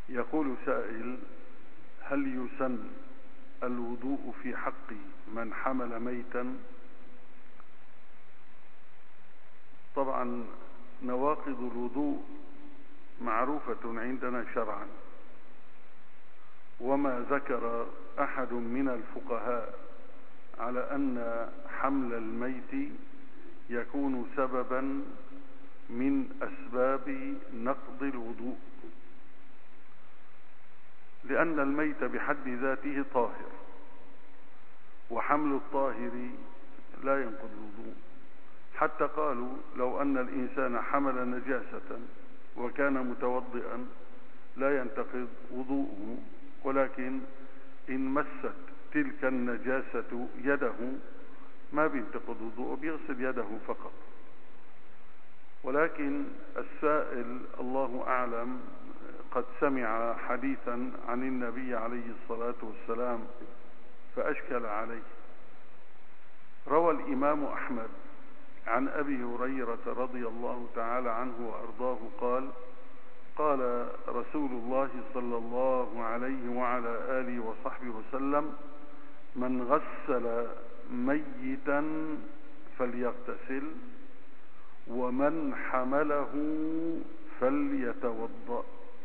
يقول سائل: هل يسن الوضوء في حق من حمل ميتا؟ طبعا نواقض الوضوء معروفة عندنا شرعا، وما ذكر أحد من الفقهاء على أن حمل الميت يكون سببا من أسباب نقض الوضوء، لأن الميت بحد ذاته طاهر، وحمل الطاهر لا ينقض الوضوء. حتى قالوا لو أن الإنسان حمل نجاسة وكان متوضئا لا ينتقض وضوءه، ولكن إن مست تلك النجاسة يده ما بينتقض وضوءه، بيغسل يده فقط. ولكن السائل الله أعلم قد سمع حديثا عن النبي عليه الصلاة والسلام فأشكل عليه. روى الإمام أحمد عن أبي هريرة رضي الله تعالى عنه وأرضاه قال: قال رسول الله صلى الله عليه وعلى آله وصحبه وسلم: من غسل ميتا فليغتسل، ومن حمله فليتوضأ.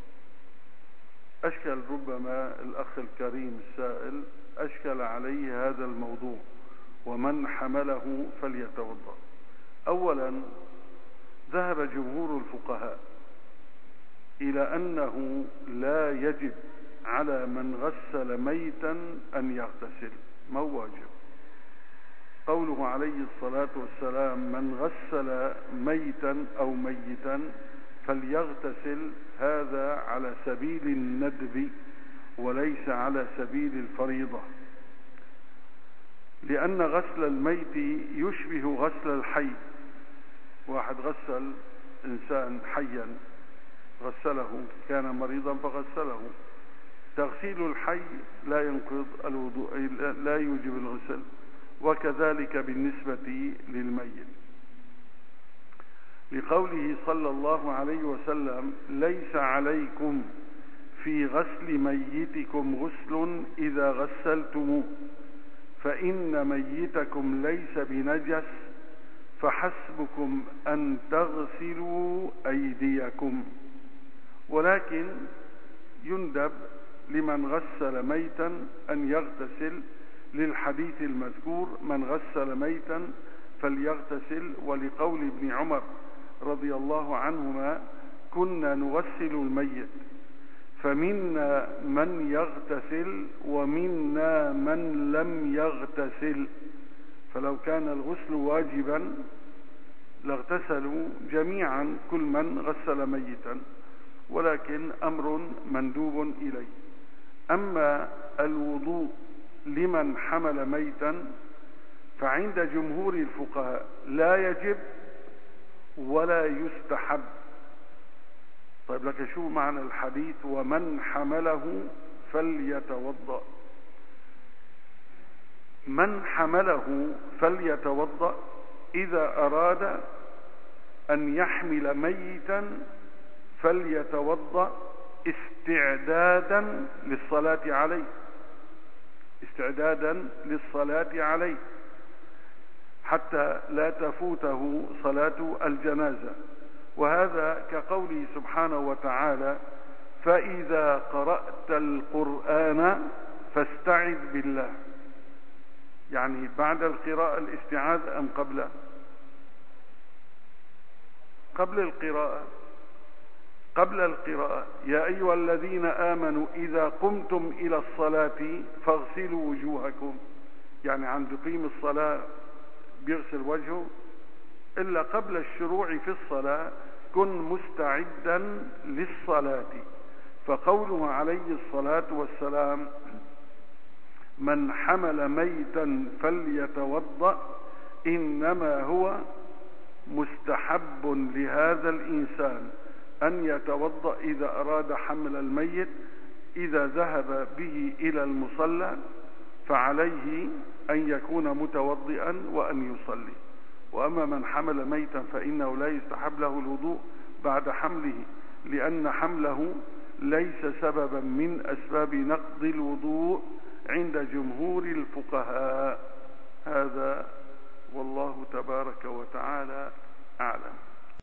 أشكل ربما الأخ الكريم السائل أشكل عليه هذا الموضوع، ومن حمله فليتوضأ. أولا، ذهب جمهور الفقهاء إلى أنه لا يجب على من غسل ميتا أن يغتسل، ما هو واجب. قوله عليه الصلاة والسلام: من غسل ميتا أو ميتا فليغتسل، هذا على سبيل الندب وليس على سبيل الفريضة، لأن غسل الميت يشبه غسل الحي. واحد غسل إنسان حيا، غسله، كان مريضا فغسله. تغسيل الحي لا ينقض الوضوء، لا يوجب الغسل، وكذلك بالنسبة للميت، لقوله صلى الله عليه وسلم: ليس عليكم في غسل ميتكم غسل إذا غسلتموه، فإن ميتكم ليس بنجس، فحسبكم أن تغسلوا أيديكم. ولكن يندب لمن غسل ميتا أن يغتسل، للحديث المذكور: من غسل ميتا فليغتسل، ولقول ابن عمر رضي الله عنهما: كنا نغسل الميت، فمنا من يغتسل ومنا من لم يغتسل. فلو كان الغسل واجبا لاغتسلوا جميعا كل من غسل ميتا، ولكن أمر مندوب إليه. أما الوضوء لمن حمل ميتا فعند جمهور الفقهاء لا يجب ولا يستحب. طيب، لك شو معنى الحديث ومن حمله فليتوضأ؟ من حمله فليتوضأ إذا أراد أن يحمل ميتا فليتوضأ استعدادا للصلاة عليه، استعدادا للصلاة عليه، حتى لا تفوته صلاة الجنازة. وهذا كقوله سبحانه وتعالى: فإذا قرأت القرآن فاستعذ بالله. يعني بعد القراءة الاستعاذ أم قبله؟ قبل القراءة. قبل القراءة: يا أيها الذين آمنوا إذا قمتم إلى الصلاة فاغسلوا وجوهكم. يعني عند قيم الصلاة بيغسل وجهه، إلا قبل الشروع في الصلاة كن مستعدا للصلاة. فقوله عليه الصلاة والسلام: من حمل ميتا فليتوضأ، إنما هو مستحب لهذا الإنسان أن يتوضأ إذا أراد حمل الميت. إذا ذهب به إلى المصلى فعليه أن يكون متوضئا وأن يصلي. وأما من حمل ميتا فإنه لا يستحب له الوضوء بعد حمله، لأن حمله ليس سببا من أسباب نقض الوضوء عند جمهور الفقهاء. هذا والله تبارك وتعالى أعلم.